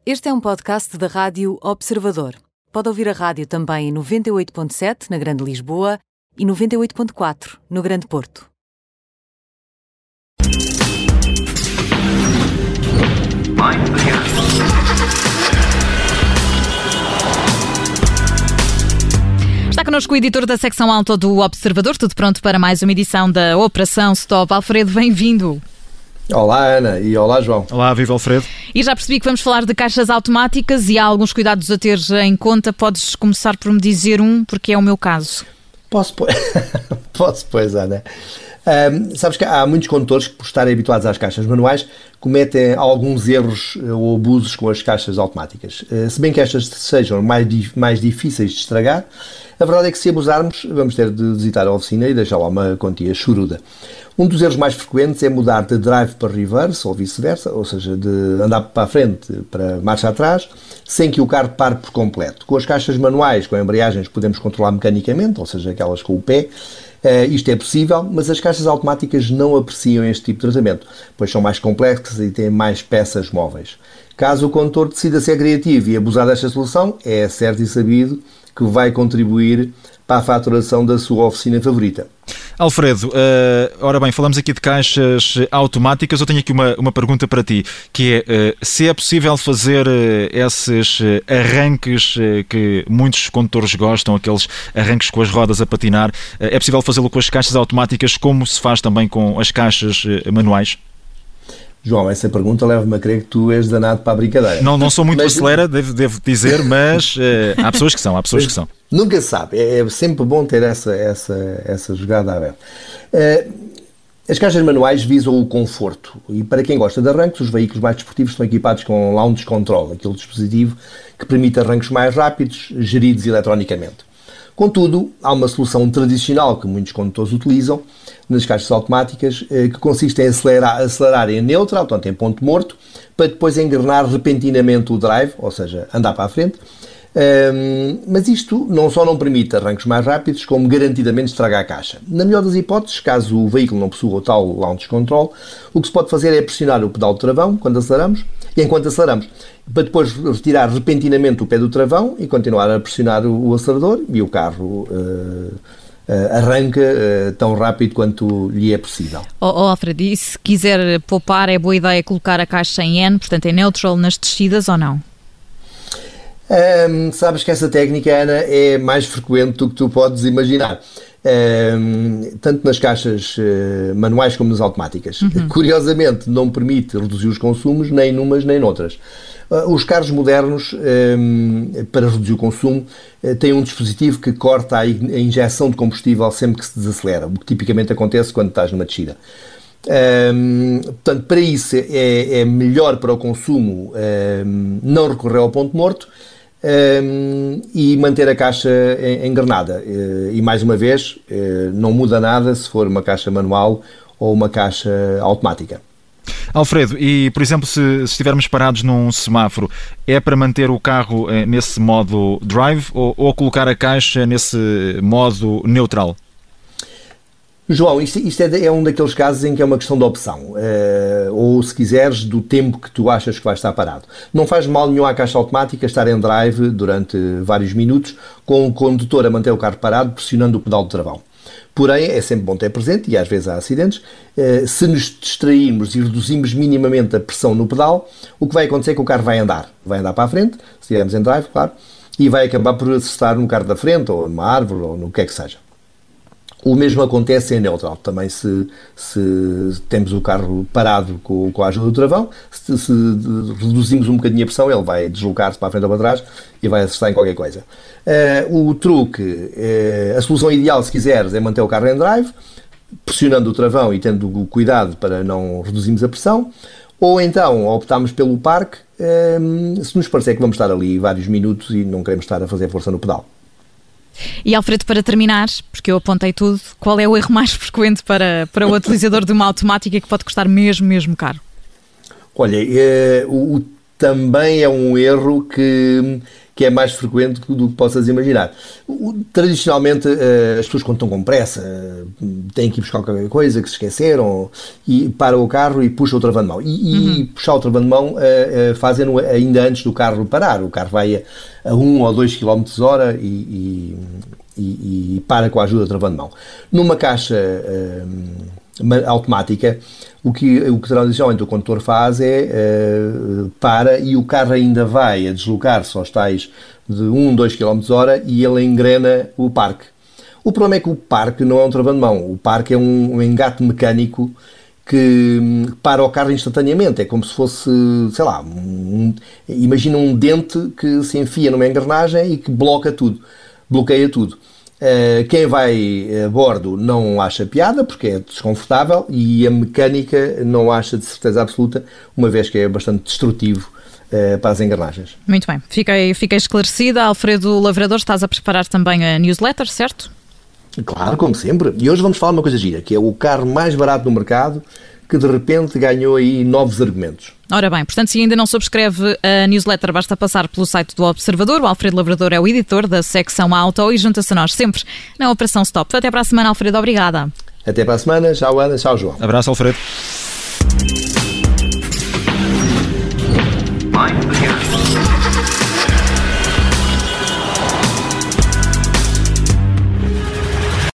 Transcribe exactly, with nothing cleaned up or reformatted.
Este é um podcast da Rádio Observador. Pode ouvir a rádio também em noventa e oito ponto sete na Grande Lisboa e noventa e oito ponto quatro no Grande Porto. Está connosco o editor da secção alta do Observador, tudo pronto para mais uma edição da Operação Stop. Alfredo, bem-vindo. Olá, Ana, e olá, João. Olá, viva Alfredo. E já percebi que vamos falar de caixas automáticas e há alguns cuidados a ter em conta. Podes começar por me dizer um, porque é o meu caso. Posso, pois, Posso, pois, Ana. Um, sabes que há muitos condutores que, por estarem habituados às caixas manuais, cometem alguns erros ou abusos com as caixas automáticas. Uh, se bem que estas sejam mais, mais difíceis de estragar, a verdade é que se abusarmos, vamos ter de visitar a oficina e deixar lá uma quantia choruda. Um dos erros mais frequentes é mudar de drive para reverse ou vice-versa, ou seja, de andar para a frente para marcha atrás, sem que o carro pare por completo. Com as caixas manuais, com embreagens, podemos controlar mecanicamente, ou seja, aquelas com o pé. Uh, isto é possível, mas as caixas automáticas não apreciam este tipo de tratamento, pois são mais complexas e têm mais peças móveis. Caso o condutor decida ser criativo e abusar desta solução, é certo e sabido que vai contribuir para a faturação da sua oficina favorita. Alfredo, uh, ora bem, falamos aqui de caixas automáticas. Eu tenho aqui uma, uma pergunta para ti, que é uh, se é possível fazer uh, esses uh, arranques uh, que muitos condutores gostam, aqueles arranques com as rodas a patinar, uh, é possível fazê-lo com as caixas automáticas como se faz também com as caixas uh, manuais? João, essa pergunta leva-me a crer que tu és danado para a brincadeira. Não, não sou muito mas... acelera, devo, devo dizer, mas uh, há pessoas que são, há pessoas que são. Nunca se sabe, é, é sempre bom ter essa, essa, essa jogada aberta. Uh, as caixas manuais visam o conforto e para quem gosta de arranques, os veículos mais desportivos estão equipados com Launch Control, aquele dispositivo que permite arranques mais rápidos, geridos eletronicamente. Contudo, há uma solução tradicional que muitos condutores utilizam nas caixas automáticas que consiste em acelerar, acelerar em neutral, portanto em ponto morto, para depois engrenar repentinamente o drive, ou seja, andar para a frente. Um, mas isto não só não permite arranques mais rápidos, como garantidamente estraga a caixa. Na melhor das hipóteses, caso o veículo não possua o tal launch control, o que se pode fazer é pressionar o pedal de travão quando aceleramos, e enquanto aceleramos, para depois retirar repentinamente o pé do travão e continuar a pressionar o, o acelerador, e o carro uh, uh, arranca uh, tão rápido quanto lhe é possível. Oh, oh, Alfredo, e se quiser poupar, é boa ideia colocar a caixa em N, portanto em neutral nas descidas ou não? Um, sabes que essa técnica, Ana, é mais frequente do que tu podes imaginar. Um, tanto nas caixas uh, manuais como nas automáticas. Uhum. Curiosamente, não permite reduzir os consumos nem numas nem noutras. Uh, os carros modernos, um, para reduzir o consumo, uh, têm um dispositivo que corta a, in- a injeção de combustível sempre que se desacelera, o que tipicamente acontece quando estás numa descida. Um, portanto, para isso é, é melhor para o consumo um, não recorrer ao ponto morto um, e manter a caixa engrenada. Uh, e mais uma vez, uh, não muda nada se for uma caixa manual ou uma caixa automática. Alfredo, e por exemplo, se, se estivermos parados num semáforo, é para manter o carro eh, nesse modo drive ou, ou colocar a caixa nesse modo neutral? João, isto, isto é, é um daqueles casos em que é uma questão de opção, uh, ou se quiseres, do tempo que tu achas que vais estar parado. Não faz mal nenhum à caixa automática estar em drive durante vários minutos, com o condutor a manter o carro parado, pressionando o pedal de travão. Porém, é sempre bom ter presente, e às vezes há acidentes, uh, se nos distrairmos e reduzimos minimamente a pressão no pedal, o que vai acontecer é que o carro vai andar. Vai andar para a frente, se estivermos em drive, claro, e vai acabar por acertar no carro da frente, ou numa árvore, ou no que é que seja. O mesmo acontece em neutral, também se, se temos o carro parado com, com a ajuda do travão, se, se reduzimos um bocadinho a pressão, ele vai deslocar-se para a frente ou para trás e vai acertar em qualquer coisa. Uh, o truque, uh, a solução ideal, se quiseres, é manter o carro em drive, pressionando o travão e tendo o cuidado para não reduzirmos a pressão, ou então optamos pelo parque, uh, se nos parecer que vamos estar ali vários minutos e não queremos estar a fazer força no pedal. E Alfredo, para terminar, porque eu apontei tudo, qual é o erro mais frequente para, para o utilizador de uma automática que pode custar mesmo, mesmo caro? Olha, é, o, também é um erro que, que é mais frequente do que possas imaginar. Tradicionalmente, as pessoas quando estão com pressa, têm que ir buscar qualquer coisa que se esqueceram, e param o carro e puxam o travão de mão. E, uhum. e puxar o travão de mão fazem-no ainda antes do carro parar. O carro vai a um ou dois quilómetros hora e, e, e, e para com a ajuda do travão de mão. Numa caixa automática, o que, o que tradicionalmente o condutor faz é uh, para e o carro ainda vai a deslocar-se aos tais de um, dois quilómetros hora e ele engrena o parque. O problema é que o parque não é um travão de mão, o parque é um, um engate mecânico que um, para o carro instantaneamente, é como se fosse, sei lá, um, imagina um dente que se enfia numa engrenagem e que bloca tudo, bloqueia tudo. Uh, quem vai a bordo não acha piada porque é desconfortável e a mecânica não acha de certeza absoluta, uma vez que é bastante destrutivo uh, para as engrenagens. Muito bem, fiquei, fiquei esclarecida. Alfredo Lavrador, estás a preparar também a newsletter, certo? Claro, como sempre. E hoje vamos falar de uma coisa gira, que é o carro mais barato do mercado que de repente ganhou aí novos argumentos. Ora bem, portanto, se ainda não subscreve a newsletter, basta passar pelo site do Observador. O Alfredo Lavrador é o editor da secção Auto e junta-se a nós sempre na Operação Stop. Até para a semana, Alfredo. Obrigada. Até para a semana. Tchau, Ana. Tchau, João. Abraço, Alfredo.